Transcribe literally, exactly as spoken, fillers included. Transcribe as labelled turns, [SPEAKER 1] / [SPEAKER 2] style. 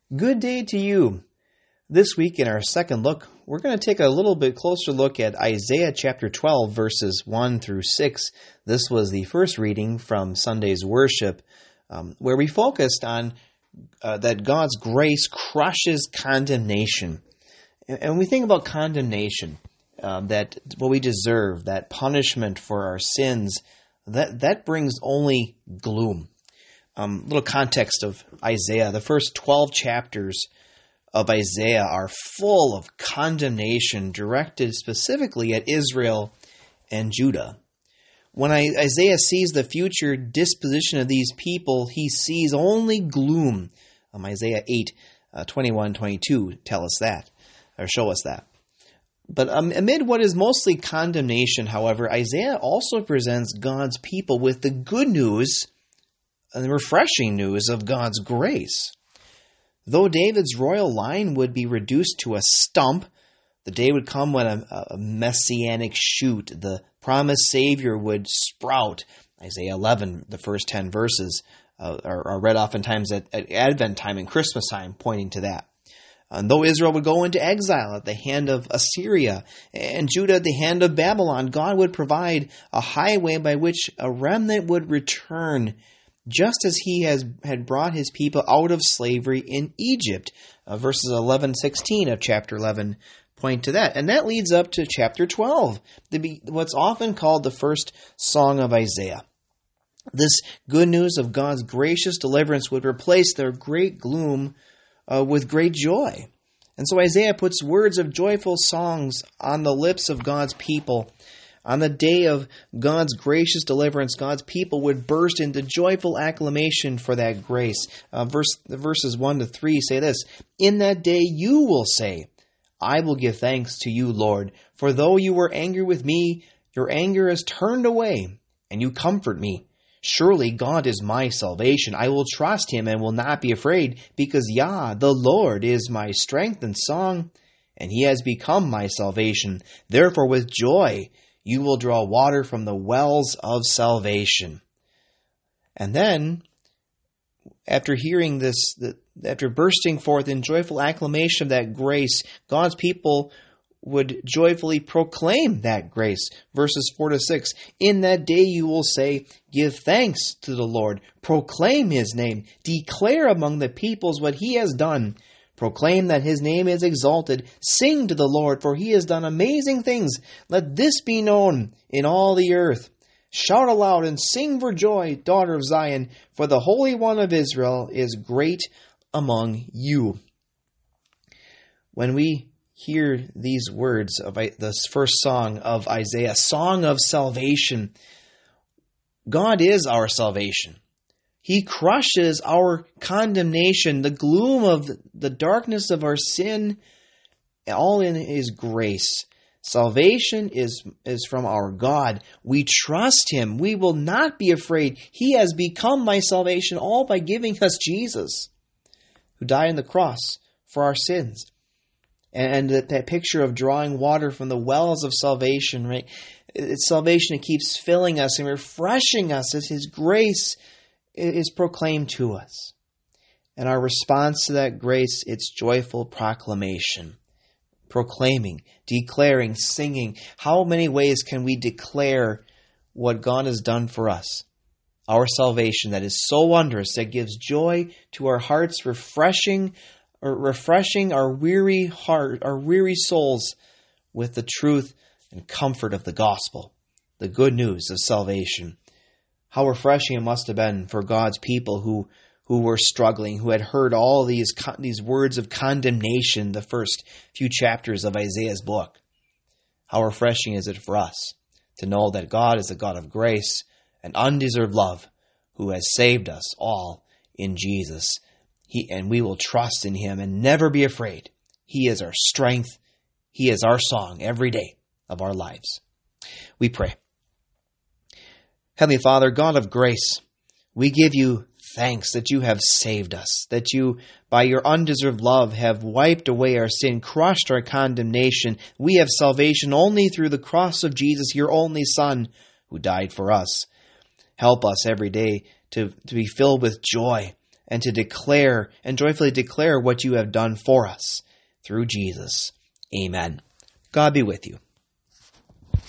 [SPEAKER 1] Good day to you. This week in our second look, we're going to take a little bit closer look at Isaiah chapter twelve, verses one through six. This was the first reading from Sunday's worship, um, where we focused on uh, that God's grace crushes condemnation. And, and we think about condemnation, um, that what we deserve, that punishment for our sins, that, that brings only gloom. Um, little context of Isaiah. The first twelve chapters of Isaiah are full of condemnation directed specifically at Israel and Judah. When I, Isaiah sees the future disposition of these people, he sees only gloom. Um, Isaiah eight, uh, twenty-one, twenty-two tell us that, or show us that. But um, amid what is mostly condemnation, however, Isaiah also presents God's people with the good news and the refreshing news of God's grace. Though David's royal line would be reduced to a stump, the day would come when a, a messianic shoot, the promised Savior, would sprout. Isaiah eleven, the first ten verses, uh, are, are read oftentimes at, at Advent time and Christmas time, pointing to that. And though Israel would go into exile at the hand of Assyria and Judah at the hand of Babylon, God would provide a highway by which a remnant would return, just as he has had brought his people out of slavery in Egypt. Uh, verses eleven, sixteen of chapter eleven point to that. And that leads up to chapter twelve, the, what's often called the first song of Isaiah. This good news of God's gracious deliverance would replace their great gloom uh, with great joy. And so Isaiah puts words of joyful songs on the lips of God's people. On the day of God's gracious deliverance, God's people would burst into joyful acclamation for that grace. Uh, verse, verses one to three say this: "In that day you will say, I will give thanks to you, Lord, for though you were angry with me, your anger is turned away, and you comfort me. Surely God is my salvation. I will trust him and will not be afraid, because Yah, the Lord, is my strength and song, and he has become my salvation. Therefore with joy you will draw water from the wells of salvation." And then, after hearing this, after bursting forth in joyful acclamation of that grace, God's people would joyfully proclaim that grace. Verses four to six, "In that day you will say, give thanks to the Lord, proclaim his name, declare among the peoples what he has done. Proclaim that his name is exalted. Sing to the Lord, for he has done amazing things. Let this be known in all the earth. Shout aloud and sing for joy, daughter of Zion, for the Holy One of Israel is great among you." When we hear these words of this first song of Isaiah, song of salvation, God is our salvation. He crushes our condemnation, the gloom of the darkness of our sin, all in his grace. Salvation is, is from our God. We trust him. We will not be afraid. He has become my salvation, all by giving us Jesus, who died on the cross for our sins. And that, that picture of drawing water from the wells of salvation, right? It's salvation that keeps filling us and refreshing us as his grace is proclaimed to us. And our response to that grace, it's joyful proclamation. Proclaiming, declaring, singing. How many ways can we declare what God has done for us? Our salvation that is so wondrous, that gives joy to our hearts, refreshing, or refreshing our weary heart, our weary souls with the truth and comfort of the gospel, the good news of salvation. How refreshing it must have been for God's people who, who were struggling, who had heard all these, these words of condemnation the first few chapters of Isaiah's book. How refreshing is it for us to know that God is a God of grace and undeserved love, who has saved us all in Jesus. He, and we will trust in him and never be afraid. He is our strength. He is our song every day of our lives. We pray. Heavenly Father, God of grace, we give you thanks that you have saved us, that you, by your undeserved love, have wiped away our sin, crushed our condemnation. We have salvation only through the cross of Jesus, your only Son, who died for us. Help us every day to, to be filled with joy and to declare and joyfully declare what you have done for us through Jesus. Amen. God be with you.